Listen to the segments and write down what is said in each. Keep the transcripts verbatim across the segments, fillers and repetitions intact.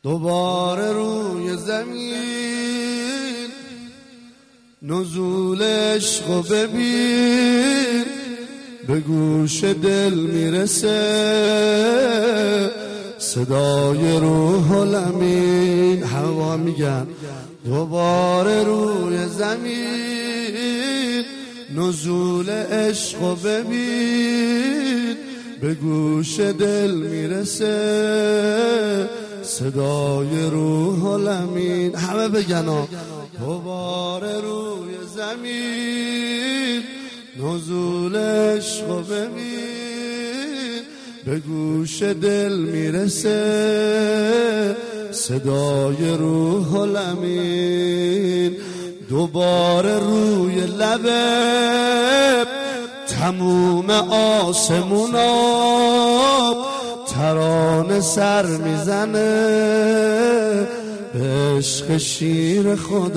دوباره روی زمین نزول عشقو ببین، به گوش دل میرسه صدای روح الامین. هوا میگن دوباره روی زمین نزول عشقو ببین، به گوش دل میرسه صدای روح الامین. همه بگن دوباره روی زمین نزول عشقو ببین، به گوش دل میرسه صدای روح الامین. دوباره روی لبه تموم آسمونا ترانه سر میزنه به عشق شیر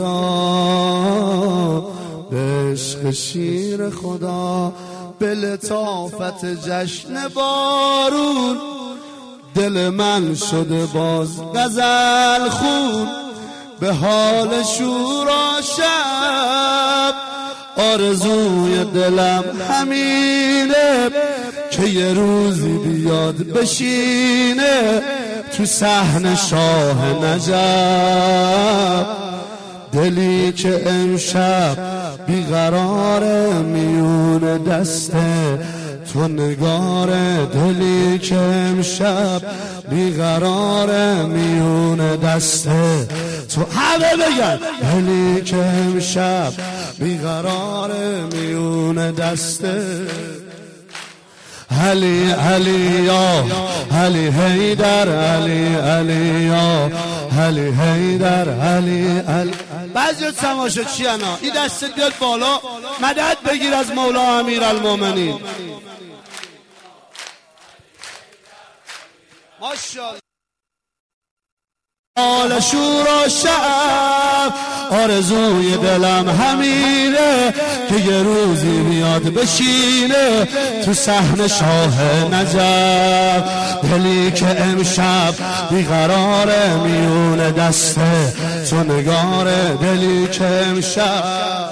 خدا، به عشق شیر خدا. به لطافت جشن بارون دل من شده باز غزل خون، به حال شورا شب آرزوی دلم همینه که یه روزی بیاد بشینه تو صحن شاه نجف. دلی که امشب بیقراره میون دسته تو نگاره، دلی که امشب بیقراره میون دسته تو. همه بگن دلی که امشب بیقراره میون دسته. علی علی یا علی حیدر، علی علی یا علی حیدر، علی علی. بعضی تماشا چی انا این دست بیاد بالا مدد بگیر از مولا امیرالمومنین. ماشاءالله. حال شورا شب آرزوی دلم همینه که یه روزی بیاد بشینه تو صحن شاه نجف. دلی که امشب بیقراره میون دسته تو نگاره، دلی که امشب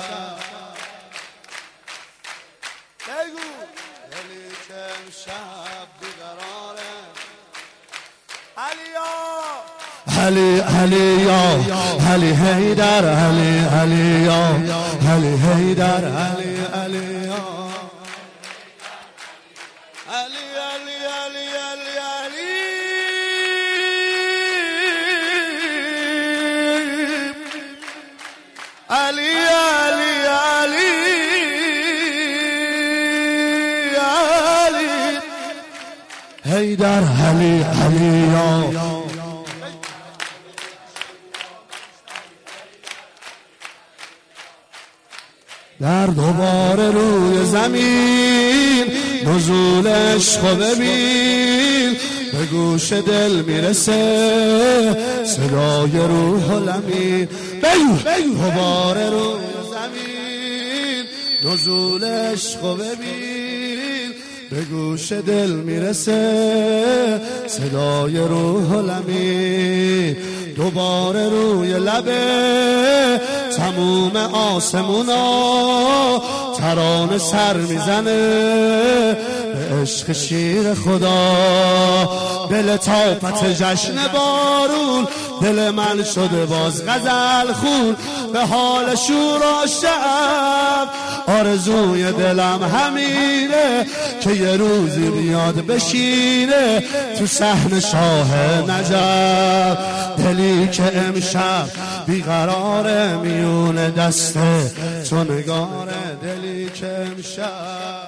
بگو دلی که امشب بیقراره. علیا علی علی یا علی حیدر، علی علی یا علی حیدر، علی علی یا علی علی علی علی علی علی علی علی علی حیدر، علی علی یا. در دوباره روی زمین نزول عشقو ببین، به گوش دل میرسه صدای روح الامین. بگو دوباره روی زمین نزول عشقو ببین، به گوش دل میرسه صدای روح الامین. دوباره روی لبه تموم آسمونا ترانه سر میزنه به عشق شیر خدا. به لطافت جشن بارون دل من شده باز غزل خون، به حال شورا شب آرزوی دلم همینه که یه روزی بیاد بشینه تو صحن شاه نجف. دلی که امشب بیقراره میون دسته تو نگاره، دلی که امشب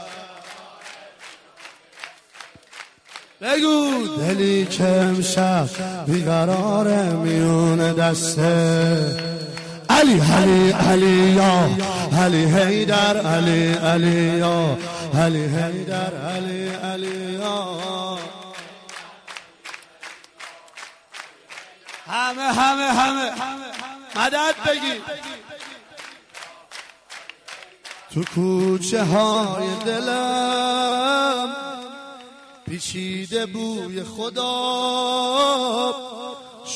بگو دلی که امشب بیقراره میون دسته. علی علی علی یا علی حیدر، علی علی یا علی حیدر، علی علی یا. همه همه همه مدد بگی. تو کوچه های دلم پیچیده بوی خدا،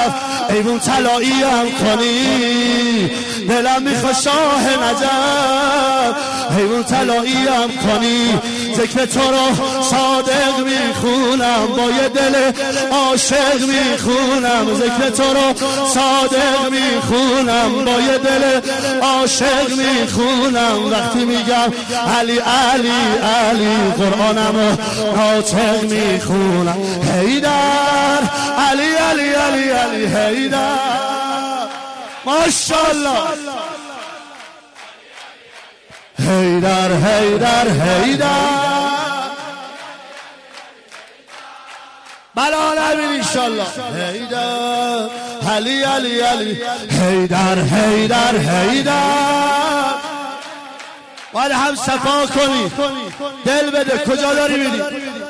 ایوون طلایی هم کنی دلم میخواد شاه نجف ایوون طلایی هم کنی ذکر تو رو صادق میخونم با یه دل عاشق میخونم ذکر تو رو صادق میخونم با یه دل عاشق میخونم وقتی میگم علی علی علی قرآنم ناطق میخونم حیدر علی علی علی علی حیدر ماشاءالله حیدر حیدر حیدر بلا نبین انشالله حیدر علی علی علی حیدر حیدر حیدر باید هم صفا کنی دل بده کجا داری میری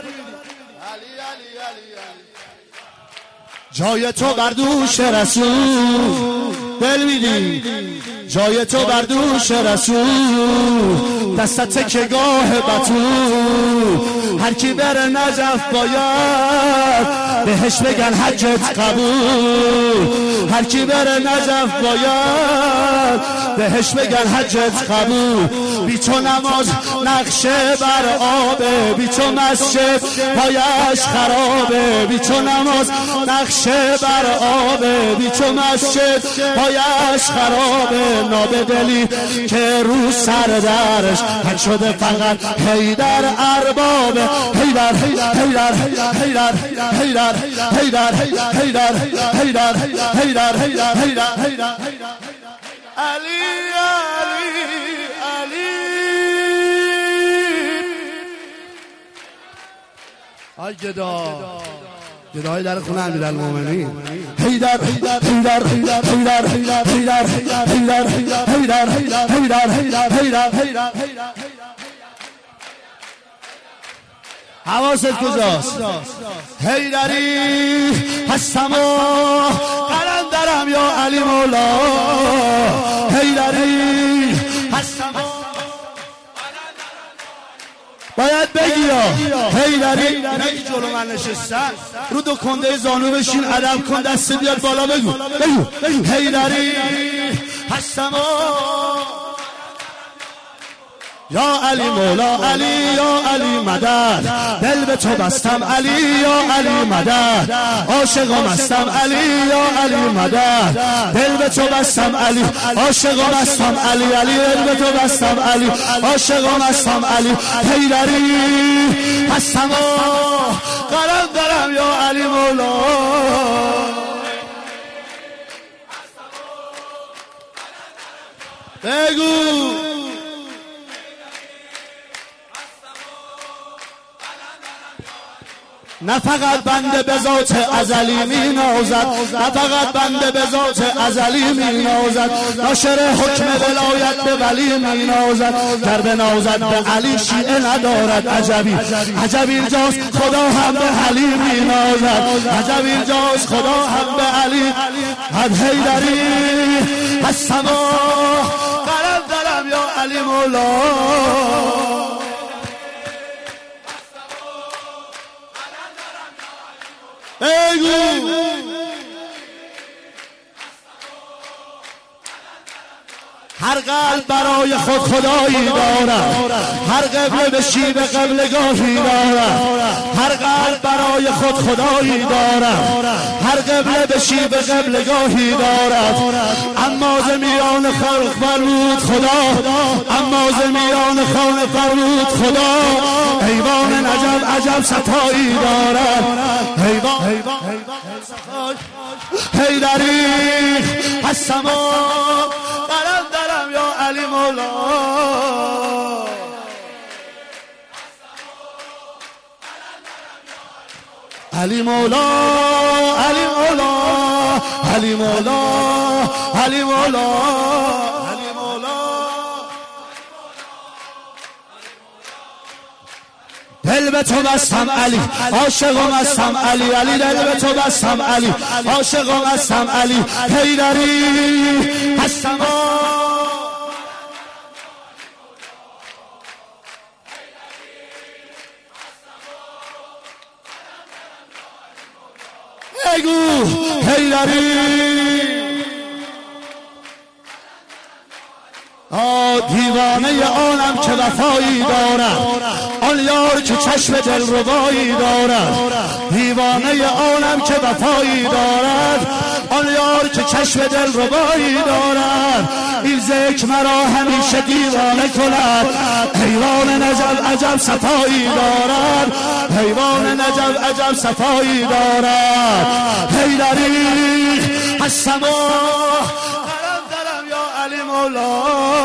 جای تو بر دوش رسول دل میدی جای تو بر دوش رسول دستت که گاه بطول هر کی بره نجف باید بهش بگن حجت قبول هر کی بره نجف باید بهش بگن حجت قبول بی تو نماز نقشه بر آبه بی تو مسجد پایش خرابه بی تو نماز نقشه بر آبه بی تو مسجد پایش خرابه نابدلی که رو سردرش حد شده فقط حیدر اربابه حیدر حیدر حیدر حیدر حیدر حیدر حیدر حیدر حیدر حیدر حیدر علی علی علی آی گدا گدای در خونه امیرالمومنین حیدر حیدر حیدر حیدر حیدر حیدر حیدر حیدر حیدر حیدر حیدر حیدر حواست کجاست حیدری هستم و قلندرم یا علی مولا حیدری هستم باید بگی یا حیدری نگی جلو من نشستن رو دو کنده زانو بشین ادب کن دست بیاد بالا بگو بگو حیدری هستم یا علی مولا علی یا علی مدد دل به تو بستم علی یا علی مدد عاشقم هستم علی یا علی مدد دل به تو بستم علی عاشقم هستم علی علی دل به تو بستم علی عاشقم هستم علی حیدری هستم قلم دارم یا علی مولا بگو نه فقط بنده به ذات ازلی می نازد نه فقط بنده به ذات ازلی می نازد ناشر حکم ولایت به ولی می نازد گر بنازد به علی شیعه ندارد عجبی عجبی اینجاست خدا هم به علی می نازد عجبی اینجاست خدا هم به علی حد حیدری هستم قلم دلم یا علی مولا بگو هر قلب برای خود خدایی دارد هر قبله به شیب قبلگاهی دارد هر قلب برای خود خدایی دارد هر قبله به شیب قبلگاهی دارد اما زمیان خلق فرمود خدا اما زمیان خانه فرمود خدا ایوان نجف عجب ستایی دارد ایوان حیدری هستم قلم دلم یا علی مولا علی مولا علی مولا علی مولا علی مولا علی مولا دل به تو بستم علی عاشقم هستم علی علی دل به تو بستم علی عاشقم هستم علی حیدری هستم بگو حیدری حیدری دیوانه آنم که وفایی دارد، آن یار که چشم دلربایی دارد. دیوانه آنم که وفایی دارد، آن یار که چشم دلربایی دارد. این ذکر مرا همیشه دیوانه کند، حیوان نجب عجب صفایی دارد، حیوان نجب عجب صفایی دارد. حیدری هستم قلم دلم یا علی مولا،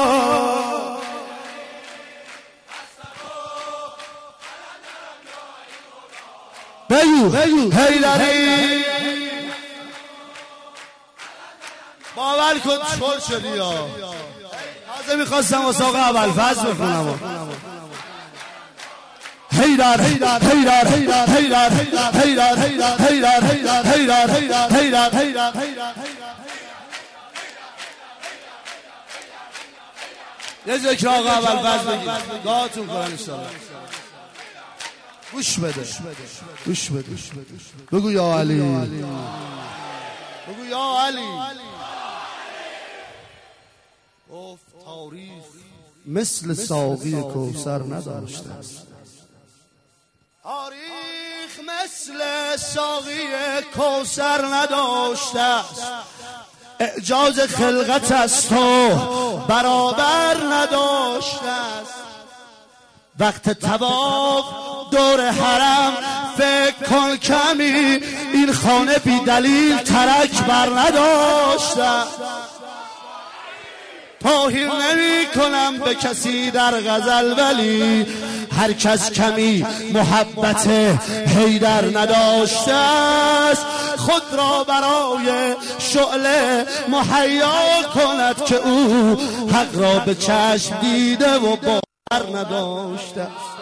بگو بگو حیدری باور کن چل شدی یا تازه میخواستم واسه آقا ابوالفضل بخونم. حیدر حیدر حیدر حیدر حیدر حیدر حیدر حیدر حیدر حیدر حیدر یه ذکر آقا ابوالفضل بگید دعاتون کنن انشاءالله. گوش بده گوش بده بگو یا علی، بگو یا علی. گفت تاریخ مثل ساقی کوثر نداشته است، تاریخ مثل ساقی کوثر نداشته است. اعجاز خلقت از تو برابر نداشته است. وقت طواف دور حرم فکر کن کمی این خانه بی دلیل ترک بر نداشته. توهین نمی کنم به کسی در غزل، ولی هر کس کمی محبت حیدر نداشته است، خود را برای شعله مهیا کند که او حق را به چشم دیده و باور نداشته است.